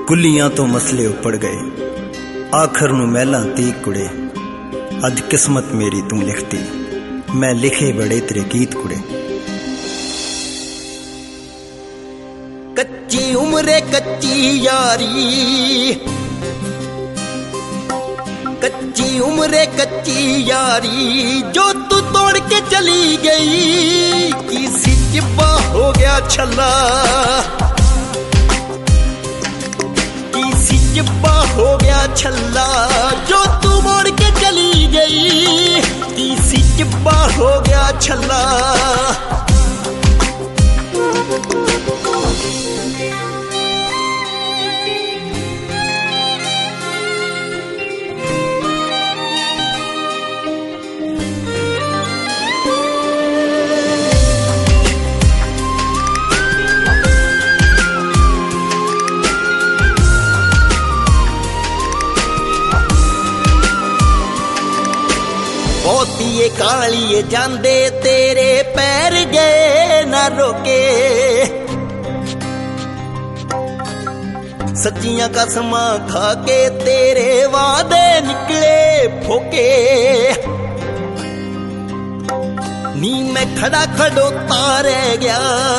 कुलियां तो मसले उपड़ गए, आखिर नूं महलां तीक कुड़े। अज किस्मत मेरी तू लिखती, मैं लिखे बड़े तेरे गीत कुड़े। कच्ची उम्रे कच्ची यारी, कच्ची उम्रे कच्ची यारी, जो तू तोड़ के चली गई। किसी चिब्बा हो गया छल्ला, किसी चिब्बा हो गया छल्ला, जो तू मोड़ के चली गई। किसी चिब्बा हो गया छल्ला। बहुतीए कालिए जांदे तेरे पैर गए ना रोके। सच्चियां कसमां खा के तेरे वादे निकले फोके। नी मैं खड़ा खड़ोता रह गया,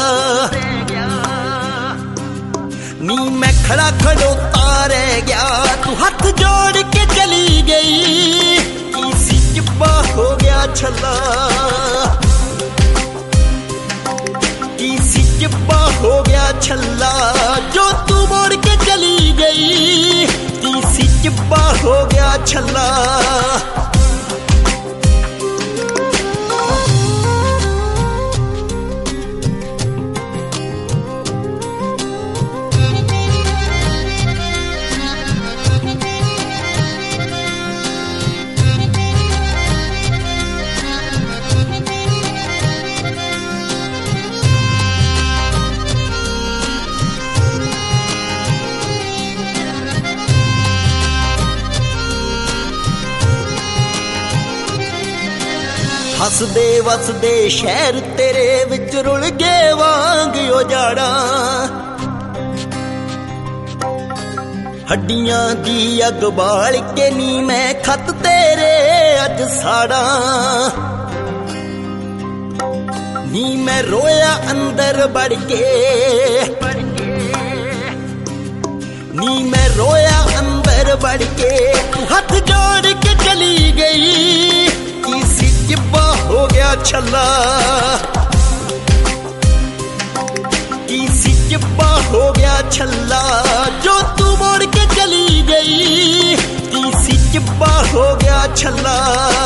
नी मैं खड़ा खड़ोता रह गया। तू हाथ जोड़ के चली गई। किसी चिब्बा हो गया छल्ला, किसी चिब्बा हो गया छल्ला, जो तू मोड़ के चली गई। किसी चिब्बा हो गया छल्ला। हसदे वसदे शहर तेरे विच रुल गए वांग उजाड़ा। हड्डियां दी अग बाल के नी मैं खत तेरे अज साड़ा। नी मैं रोया अंदर बढ़ के, नी मैं रोया अंदर बढ़ के। तू हाथ जोड़ के चली गई। किसी चिब्बा हो गया छल्ला, किसी चिब्बा हो गया छल्ला, जो तू मोड़ के चली गई। किसी चिब्बा हो गया छल्ला।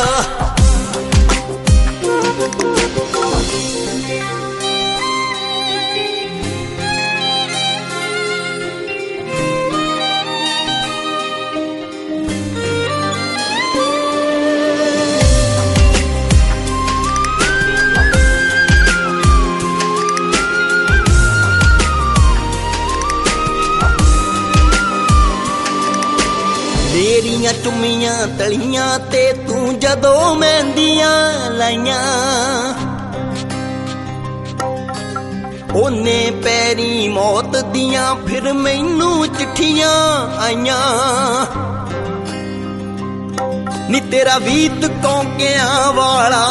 मेरियां चुम्मियां तलियां ते तू जदों मेहंदियां लाइयां। ओने पैरी मौत दियां फिर मैनू चिट्ठियां आइयां। नी तेरा वीत कौंकियां वाला,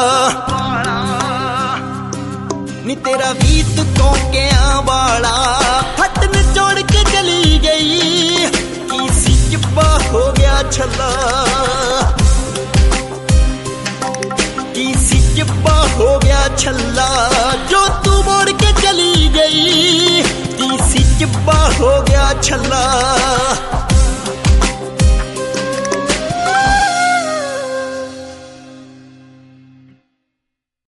नी तेरा वीत कौंकियां वाला, हट निचोड़ के चली गई। किसी चिब्बा हो गया छल्ला, किसी चिब्बा हो गया छल्ला, जो तू मोड़ के चली गई। किसी चिब्बा हो गया छल्ला।